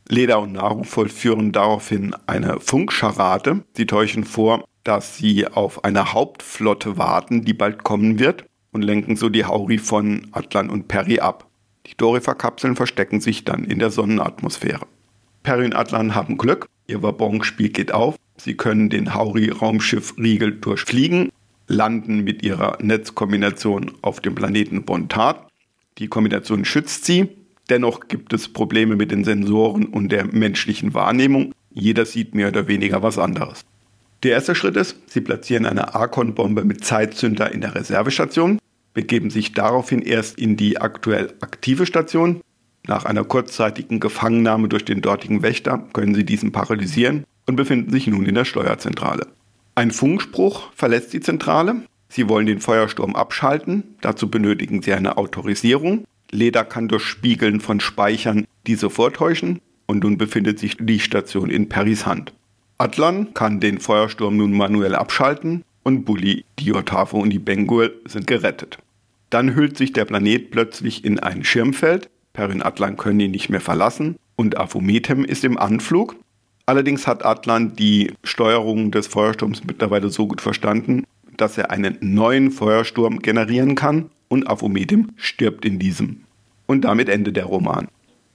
Leda und Naru vollführen daraufhin eine Funkscharade. Sie täuschen vor, dass sie auf eine Hauptflotte warten, die bald kommen wird, und lenken so die Hauri von Atlan und Peri ab. Die Dorifer-Kapseln verstecken sich dann in der Sonnenatmosphäre. Peri und Atlan haben Glück, ihr Wabonk-Spiel geht auf, sie können den Hauri-Raumschiff-Riegel durchfliegen, landen mit ihrer Netzkombination auf dem Planeten Bontat. Die Kombination schützt sie, dennoch gibt es Probleme mit den Sensoren und der menschlichen Wahrnehmung. Jeder sieht mehr oder weniger was anderes. Der erste Schritt ist, sie platzieren eine Archon-Bombe mit Zeitzünder in der Reservestation, begeben sich daraufhin erst in die aktuell aktive Station. Nach einer kurzzeitigen Gefangennahme durch den dortigen Wächter können sie diesen paralysieren und befinden sich nun in der Steuerzentrale. Ein Funkspruch verlässt die Zentrale. Sie wollen den Feuersturm abschalten. Dazu benötigen sie eine Autorisierung. Leda kann durch Spiegeln von Speichern diese vortäuschen und nun befindet sich die Station in Peris Hand. Atlan kann den Feuersturm nun manuell abschalten und Bully, die Otavo und die Bengul sind gerettet. Dann hüllt sich der Planet plötzlich in ein Schirmfeld. Peri und Atlan können ihn nicht mehr verlassen und Afumetem ist im Anflug. Allerdings hat Atlan die Steuerung des Feuersturms mittlerweile so gut verstanden, dass er einen neuen Feuersturm generieren kann und Afumetem stirbt in diesem. Und damit endet der Roman.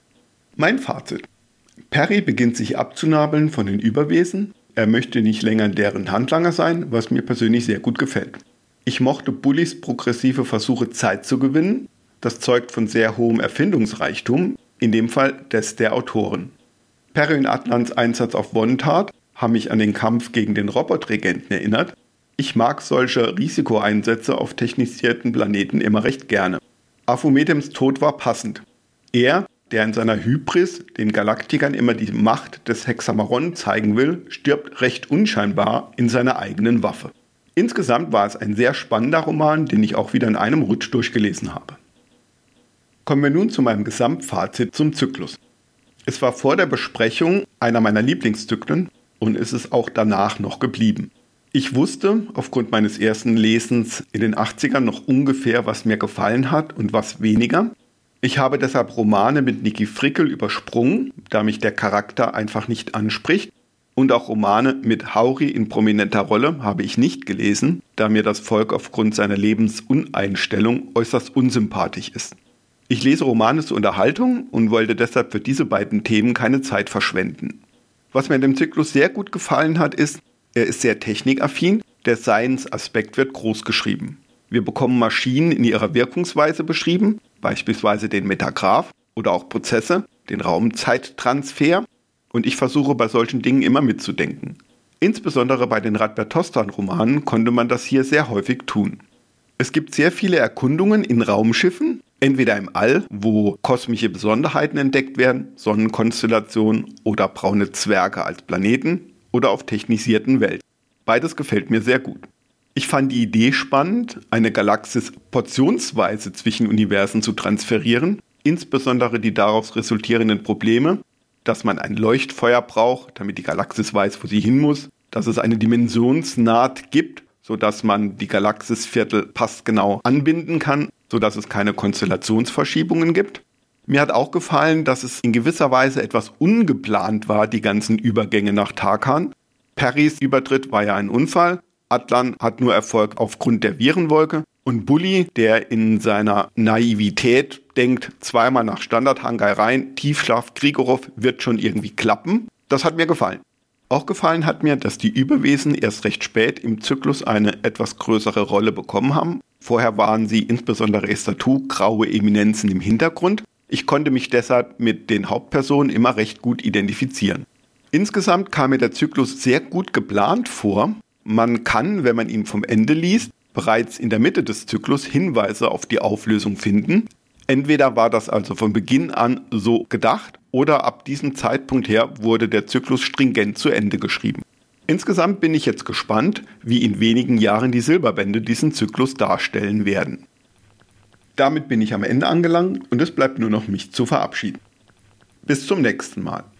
Mein Fazit. Peri beginnt sich abzunabeln von den Überwesen. Er möchte nicht länger deren Handlanger sein, was mir persönlich sehr gut gefällt. Ich mochte Bullys progressive Versuche, Zeit zu gewinnen. Das zeugt von sehr hohem Erfindungsreichtum, in dem Fall des der Autoren. Peri und Atlans Einsatz auf Bontat haben mich an den Kampf gegen den Robotregenten erinnert. Ich mag solche Risikoeinsätze auf technisierten Planeten immer recht gerne. Afumetems Tod war passend. Er, der in seiner Hybris den Galaktikern immer die Macht des Hexameron zeigen will, stirbt recht unscheinbar in seiner eigenen Waffe. Insgesamt war es ein sehr spannender Roman, den ich auch wieder in einem Rutsch durchgelesen habe. Kommen wir nun zu meinem Gesamtfazit zum Zyklus. Es war vor der Besprechung einer meiner Lieblingszyklen und ist es auch danach noch geblieben. Ich wusste aufgrund meines ersten Lesens in den 80ern noch ungefähr, was mir gefallen hat und was weniger. Ich habe deshalb Romane mit Niki Frickel übersprungen, da mich der Charakter einfach nicht anspricht. Und auch Romane mit Hauri in prominenter Rolle habe ich nicht gelesen, da mir das Volk aufgrund seiner Lebensuneinstellung äußerst unsympathisch ist. Ich lese Romane zur Unterhaltung und wollte deshalb für diese beiden Themen keine Zeit verschwenden. Was mir in dem Zyklus sehr gut gefallen hat, ist, er ist sehr technikaffin, der Science-Aspekt wird groß geschrieben. Wir bekommen Maschinen in ihrer Wirkungsweise beschrieben, beispielsweise den Metagraph oder auch Prozesse, den Raumzeittransfer. Und ich versuche bei solchen Dingen immer mitzudenken. Insbesondere bei den Radbert Tostan-Romanen konnte man das hier sehr häufig tun. Es gibt sehr viele Erkundungen in Raumschiffen, entweder im All, wo kosmische Besonderheiten entdeckt werden, Sonnenkonstellationen oder braune Zwerge als Planeten, oder auf technisierten Welten. Beides gefällt mir sehr gut. Ich fand die Idee spannend, eine Galaxis portionsweise zwischen Universen zu transferieren, insbesondere die daraus resultierenden Probleme, dass man ein Leuchtfeuer braucht, damit die Galaxis weiß, wo sie hin muss, dass es eine Dimensionsnaht gibt, sodass man die Galaxisviertel passgenau anbinden kann, sodass es keine Konstellationsverschiebungen gibt. Mir hat auch gefallen, dass es in gewisser Weise etwas ungeplant war, die ganzen Übergänge nach Tarkan. Peris Übertritt war ja ein Unfall, Atlan hat nur Erfolg aufgrund der Virenwolke und Bully, der in seiner Naivität denkt, zweimal nach Standardhangar rein, Tiefschlaf, Grigorov wird schon irgendwie klappen. Das hat mir gefallen. Auch gefallen hat mir, dass die Überwesen erst recht spät im Zyklus eine etwas größere Rolle bekommen haben. Vorher waren sie insbesondere Estatu graue Eminenzen im Hintergrund. Ich konnte mich deshalb mit den Hauptpersonen immer recht gut identifizieren. Insgesamt kam mir der Zyklus sehr gut geplant vor. Man kann, wenn man ihn vom Ende liest, bereits in der Mitte des Zyklus Hinweise auf die Auflösung finden. Entweder war das also von Beginn an so gedacht oder ab diesem Zeitpunkt her wurde der Zyklus stringent zu Ende geschrieben. Insgesamt bin ich jetzt gespannt, wie in wenigen Jahren die Silberbände diesen Zyklus darstellen werden. Damit bin ich am Ende angelangt und es bleibt nur noch mich zu verabschieden. Bis zum nächsten Mal.